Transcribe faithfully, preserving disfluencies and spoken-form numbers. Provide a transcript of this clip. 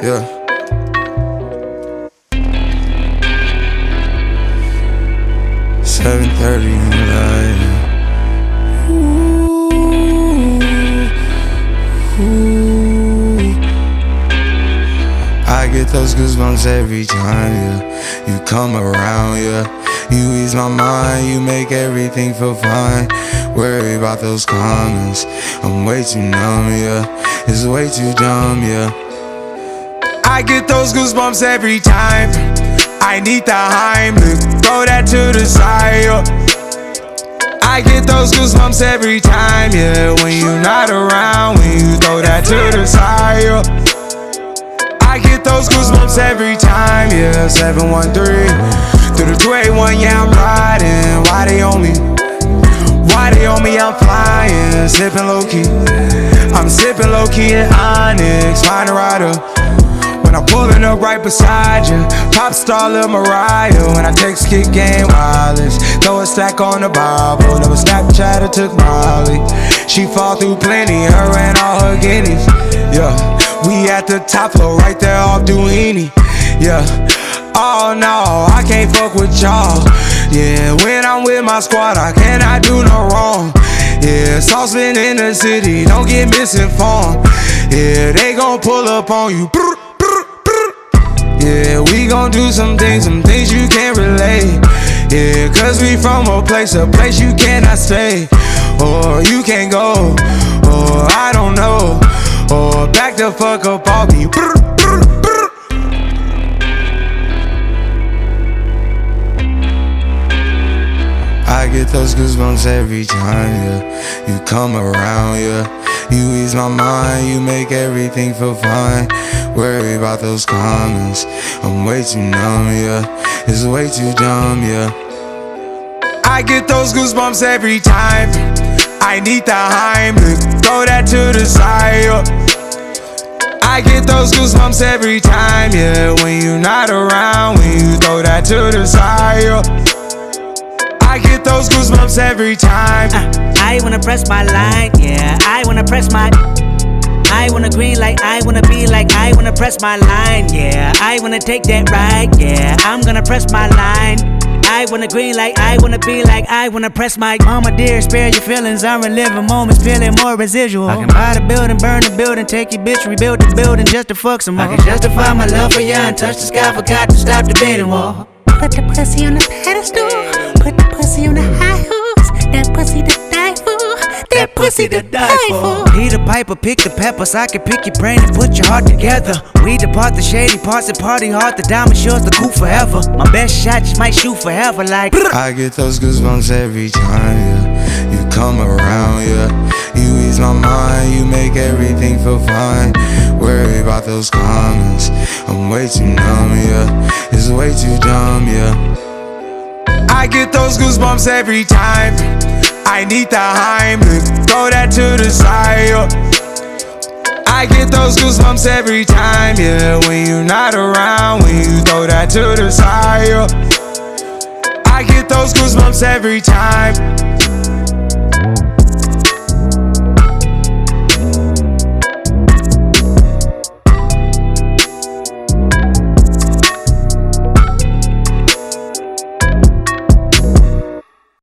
Yeah. seven thirty in the night. Ooh, ooh. I get those goosebumps every time, yeah. You come around, yeah. You ease my mind, you make everything feel fine. Worry about those comments, I'm way too numb, yeah. It's way too dumb, yeah. I get those goosebumps every time. I need the Heimlich, throw that to the side, yeah. I get those goosebumps every time, yeah. When you're not around, when you throw that to the side, yeah. I get those goosebumps every time, yeah. seven one three through the two eighty-one, yeah, I'm riding. Why they on me? Why they on me? I'm flying, sipping low key. I'm sipping low key in Onyx, find a rider. When I'm pulling up right beside you, pop star Lil Mariah. When I text kick game wireless, throw a stack on the Bible. Never Snapchat or took Molly. She fall through plenty, her and all her guineas. Yeah, we at the top floor, right there off Duini. Yeah, oh no, I can't fuck with y'all. Yeah, when I'm with my squad, I cannot do no wrong. Yeah, saucepan in the city, don't get misinformed. Yeah, they gon' pull up on you. Yeah, we gon' do some things, some things you can't relate. Yeah, cause we from a place, a place you cannot stay. Or you can't go, or I don't know. Or back the fuck up off me. I get those goosebumps every time, yeah. You come around, yeah. You ease my mind, you make everything feel fine. Worry about those comments, I'm way too numb, yeah. It's way too dumb, yeah. I get those goosebumps every time. I need the Heimlich, throw that to the side, yeah. I get those goosebumps every time, yeah. When you're not around, when you throw that to the side, yeah. I get those goosebumps every time. uh, I wanna press my line, yeah. I wanna press my I wanna green like I wanna be like I wanna press my line, yeah. I wanna take that ride, yeah. I'm gonna press my line. I wanna green like I wanna be like I wanna press my mama dear, spare your feelings. I'm reliving moments, feeling more residual. I can buy the building, burn the building, take your bitch, rebuild the building just to fuck some more. I can justify my love for you and touch the sky, forgot to stop the bidding war. Put the pussy on the pedestal, put the pussy on the high horse. That pussy to die for, that pussy to die for. Peter Piper, pick the peppers. I can pick your brain and put your heart together. We depart the shady parts and party hard. The diamond yours, the coup forever. My best shot just might shoot forever like. I get those goosebumps every time, yeah. You come around, yeah. You ease my mind, you make everything feel fine. Worry about those comments, I'm way too numb, yeah. It's way too dumb, yeah. I get those goosebumps every time. I need the Heimlich, throw that to the side, yeah. I get those goosebumps every time, yeah. When you're not around, when you throw that to the side, yeah. I get those goosebumps every time.